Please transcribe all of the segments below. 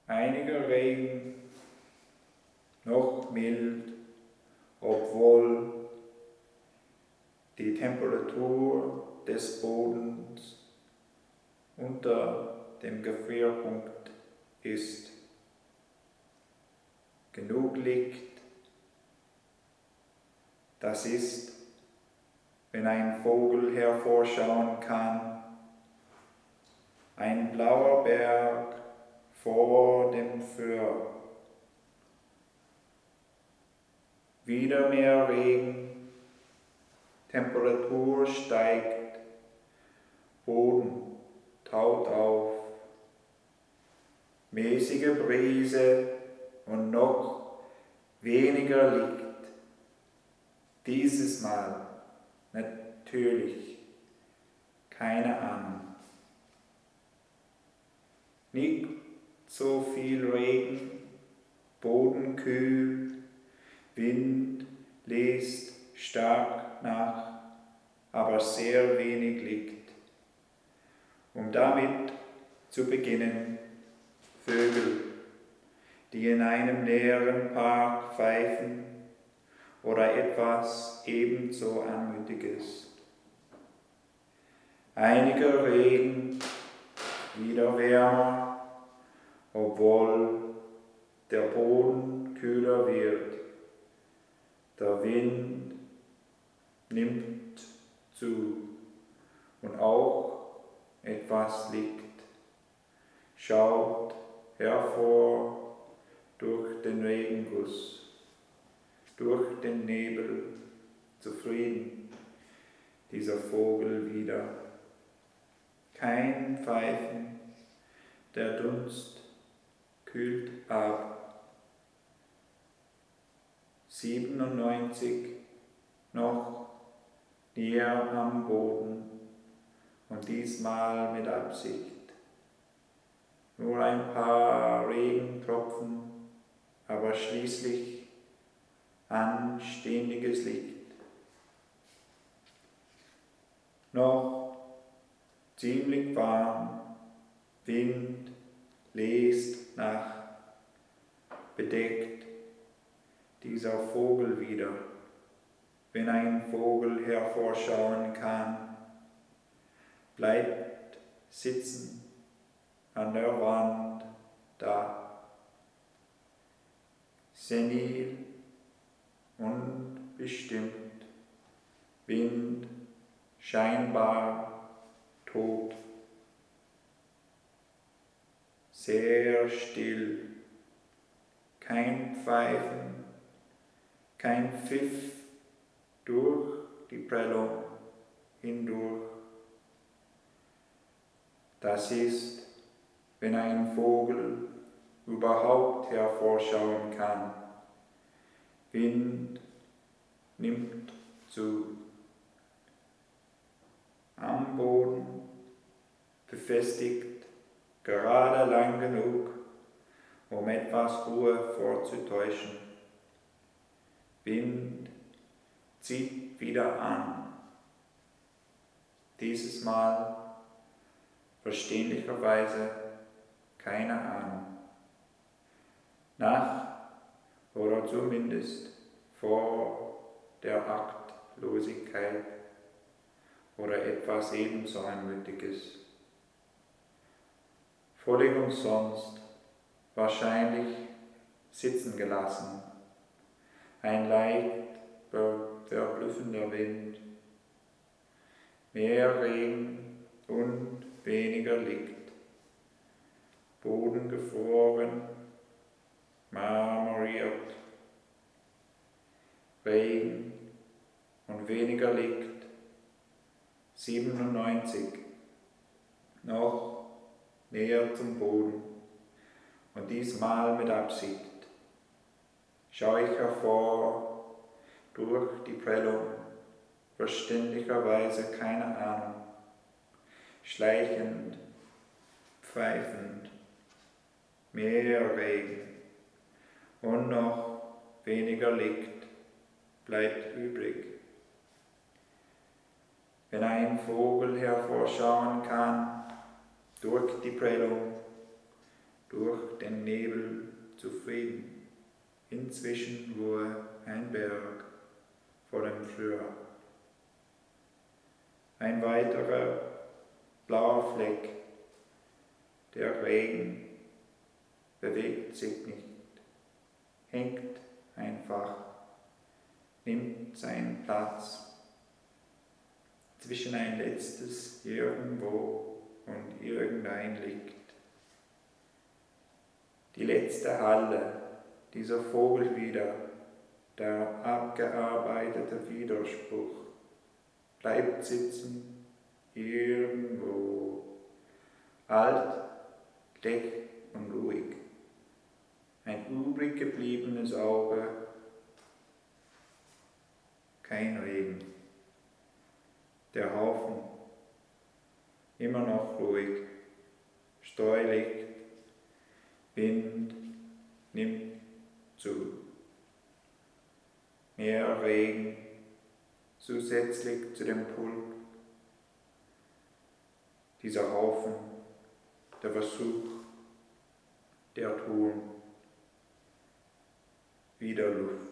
einiger Regen, noch mild, obwohl die Temperatur des Bodens unter dem Gefrierpunkt ist. Genug liegt, das ist, wenn ein Vogel hervorschauen kann, ein blauer Berg vor dem Föhr. Wieder mehr Regen, Temperatur steigt, Boden taut auf, mäßige Brise und noch weniger liegt. Dieses Mal natürlich keine Ahnung. Nicht so viel Regen, Boden kühl, Wind lässt stark nach, aber sehr wenig liegt. Um damit zu beginnen, Vögel, die in einem leeren Park pfeifen oder etwas ebenso Anmutiges. Einiger Regen, wieder wärmer, obwohl der Boden kühler wird. Der Wind nimmt zu und auch etwas liegt, schaut hervor durch den Regenguss, durch den Nebel, zufrieden, dieser Vogel wieder. Kein Pfeifen, der Dunst kühlt ab. 97 noch näher am Boden und diesmal mit Absicht. Nur ein paar Regentropfen, aber schließlich anständiges Licht. Noch ziemlich warm, Wind bläst nach, bedeckt dieser Vogel wieder, wenn ein Vogel hervorschauen kann, bleibt sitzen an der Wand da, senil, unbestimmt, Wind scheinbar tot, sehr still, kein Pfeifen, kein Pfiff durch die Prellung hindurch. Das ist, wenn ein Vogel überhaupt hervorschauen kann. Wind nimmt zu. Am Boden befestigt, gerade lang genug, um etwas Ruhe vorzutäuschen. Wind zieht wieder an. Dieses Mal verständlicherweise keine Ahnung. Nach oder zumindest vor der Achtlosigkeit oder etwas ebenso Anmutiges. Völlig umsonst, wahrscheinlich sitzen gelassen. Ein leicht verblüffender Wind, mehr Regen und weniger Licht, Boden gefroren, marmoriert, Regen und weniger Licht, 97, noch näher zum Boden und diesmal mit Absicht. Schaue ich hervor durch die Prellung, verständlicherweise keine Ahnung, schleichend, pfeifend, mehr Regen und noch weniger Licht bleibt übrig. Wenn ein Vogel hervorschauen kann, durch die Prellung, durch den Nebel zufrieden. Inzwischen ruhe ein Berg vor dem Flur. Ein weiterer blauer Fleck, der Regen bewegt sich nicht, hängt einfach, nimmt seinen Platz zwischen ein letztes Irgendwo und irgendein liegt. Die letzte Halle, dieser Vogel wieder, der abgearbeitete Widerspruch, bleibt sitzen irgendwo, alt, dick und ruhig. Ein übrig gebliebenes Auge, kein Regen. Der Haufen, immer noch ruhig, Streu liegt, Wind nimmt zu. Mehr Regen, zusätzlich zu dem Pulk. Dieser Haufen, der Versuch, der Tun, wieder Luft.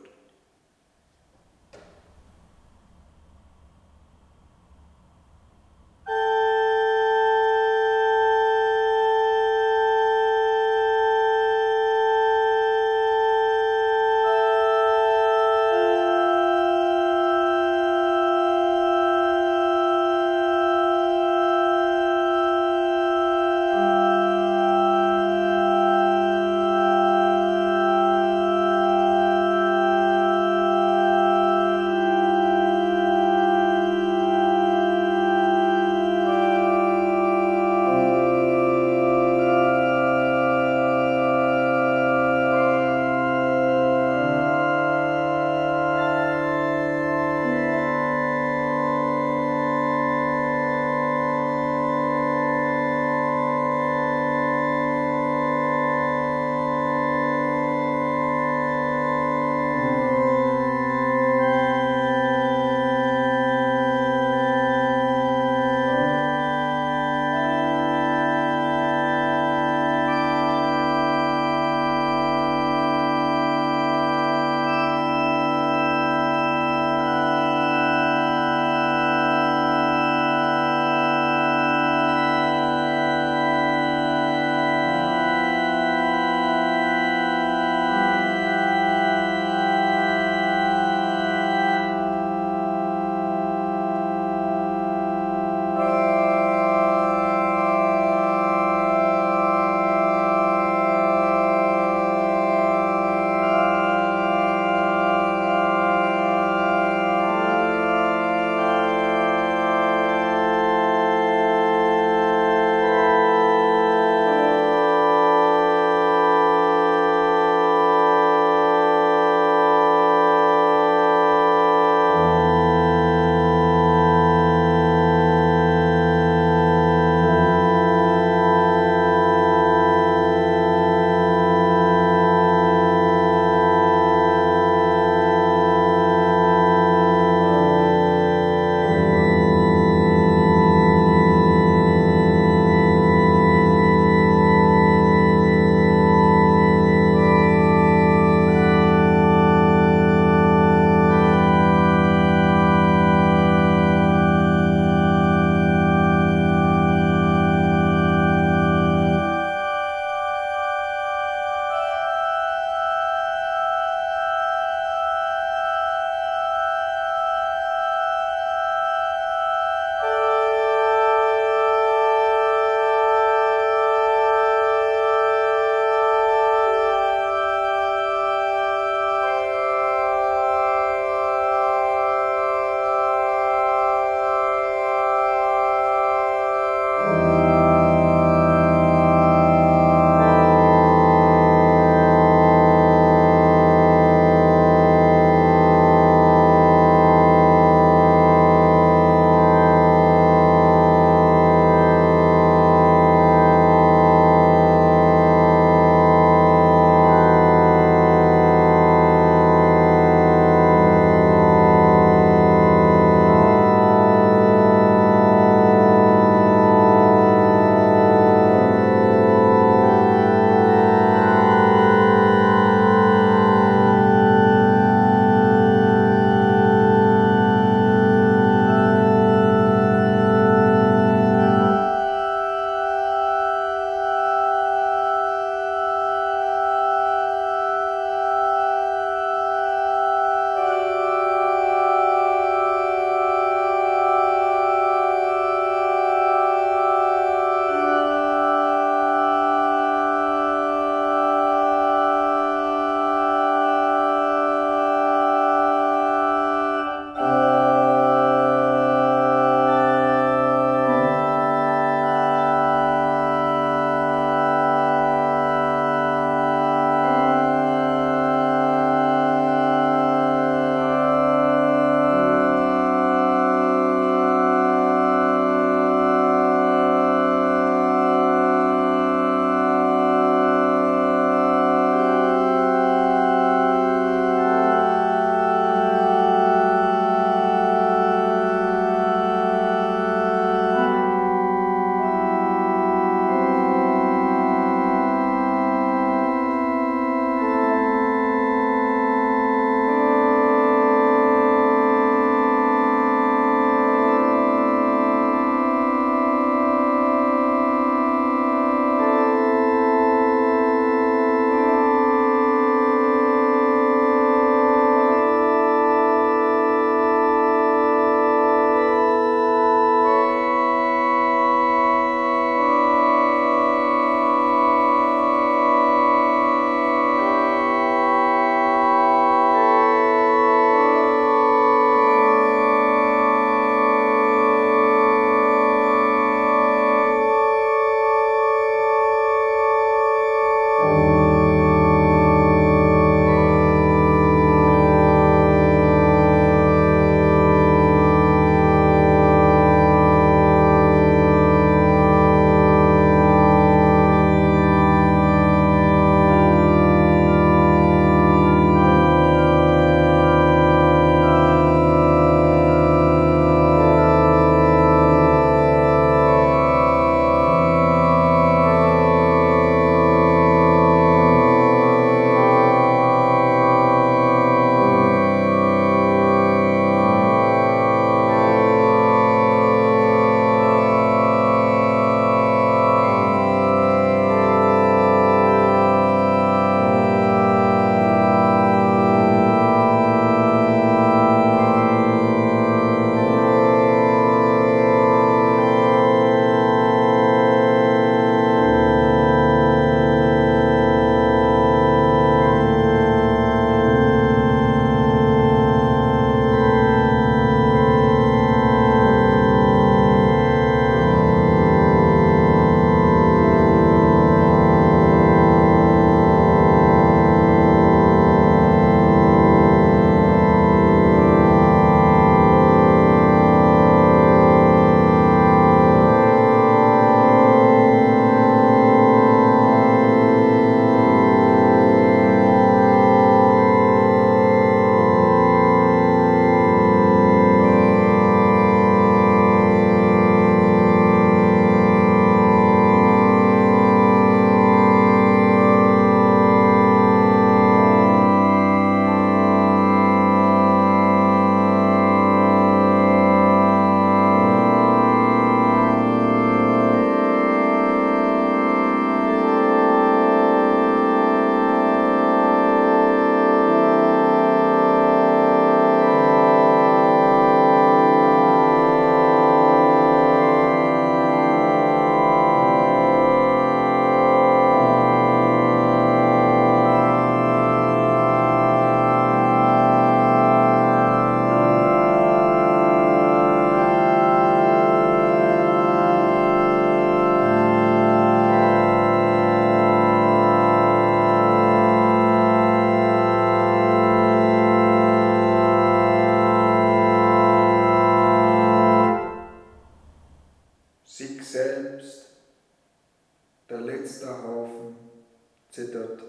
sich selbst, der letzte Haufen, zittert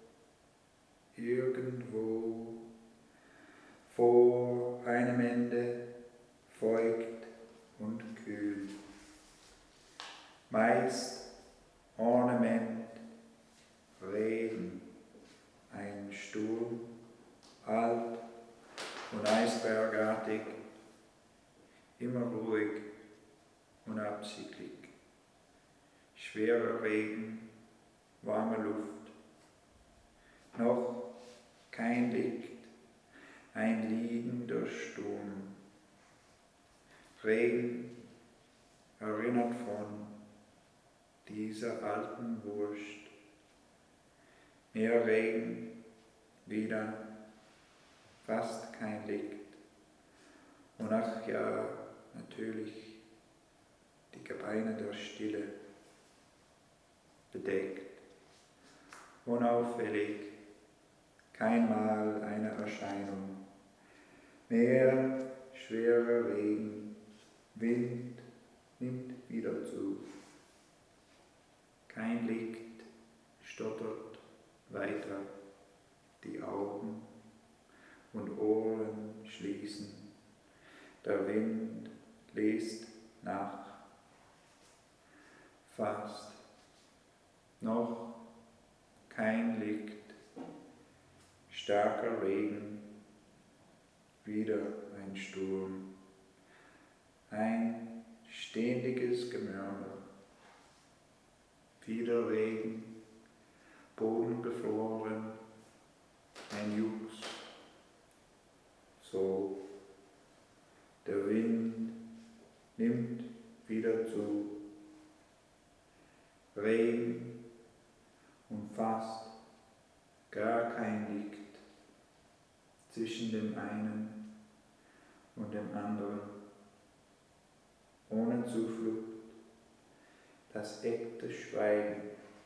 irgendwo vor einem Ende, feucht und kühl. Meist Ornament, Regen, ein Sturm, alt und eisbergartig, immer ruhig und absichtlich. Schwerer Regen, warme Luft, noch kein Licht, ein liegender Sturm. Regen erinnert von dieser alten Wurst. Mehr Regen, wieder fast kein Licht. Und ach ja, natürlich die Gebeine der Stille, bedeckt, unauffällig, kein Mal eine Erscheinung. Mehr schwerer Regen, Wind nimmt wieder zu. Kein Licht, stottert weiter, die Augen und Ohren schließen. Der Wind lässt nach. Fast. Noch kein Licht. Starker Regen. Wieder ein Sturm. Ein ständiges Gemurmel. Wieder Regen. Boden gefroren. Ein Jux. So. Der Wind nimmt wieder zu. Regen und fast gar kein Licht zwischen dem einen und dem anderen. Ohne Zuflucht das echte Schweigen.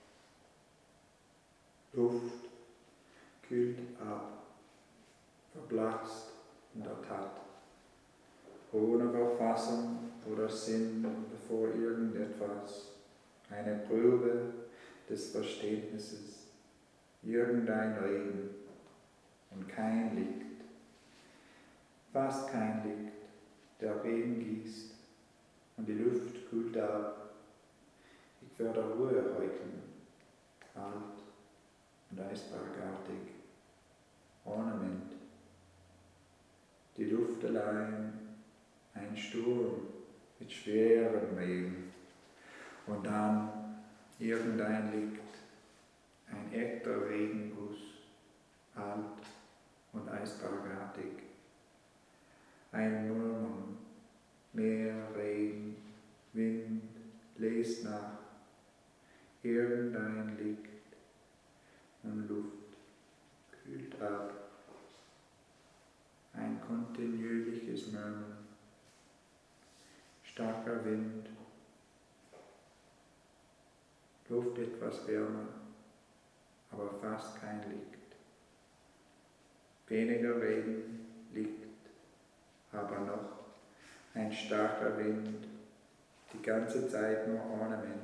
Luft kühlt ab, verblasst in der Tat. Ohne Verfassung oder Sinn bevor irgendetwas, eine Probe des Verständnisses, irgendein Regen und kein Licht, fast kein Licht, der Regen gießt und die Luft kühlt ab. Ich werde Ruhe heucheln, alt und eisbergartig, Ornament, die Luft allein, ein Sturm mit schwerem Regen und dann irgendein Licht, ein echter Regenguss, alt und eisbergartig, ein Murmeln, Meer, Regen, Wind, lest nach, irgendein Licht und Luft kühlt ab, ein kontinuierliches Murmeln, starker Wind, Luft etwas wärmer, aber fast kein Licht. Weniger Regen, Licht, aber noch ein starker Wind, die ganze Zeit nur Ornament.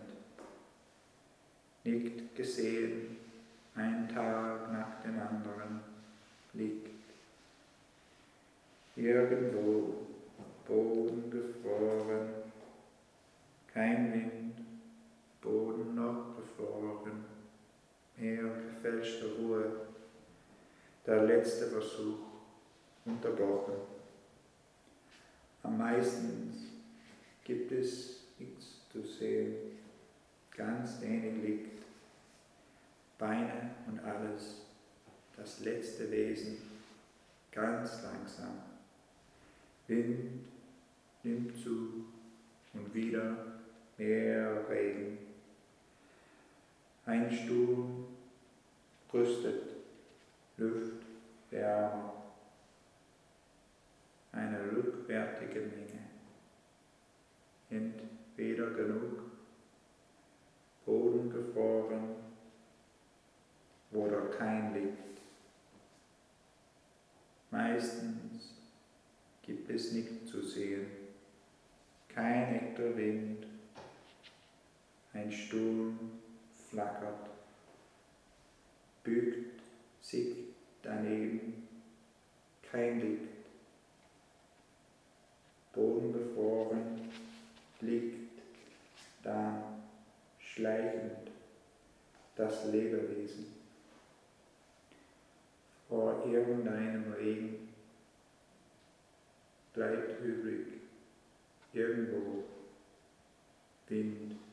Nicht gesehen, ein Tag nach dem anderen, liegt. Irgendwo, Boden gefroren, kein Wind, Boden noch gefroren, Meer gefälschte Ruhe, der letzte Versuch, unterbrochen. Am meisten gibt es nichts zu sehen, ganz wenig Licht, Beine und alles, das letzte Wesen, ganz langsam. Wind nimmt zu und wieder mehr Regen. Ein Sturm rüstet, Luft wärmer. Eine rückwärtige Menge. Entweder genug, Boden gefroren oder kein Licht. Meistens gibt es nichts zu sehen, kein echter Wind Ein Sturm flackert, bügt sich daneben, kein Licht. Bodenbefroren liegt da schleichend das Lebewesen. Vor irgendeinem Regen bleibt übrig, irgendwo Wind.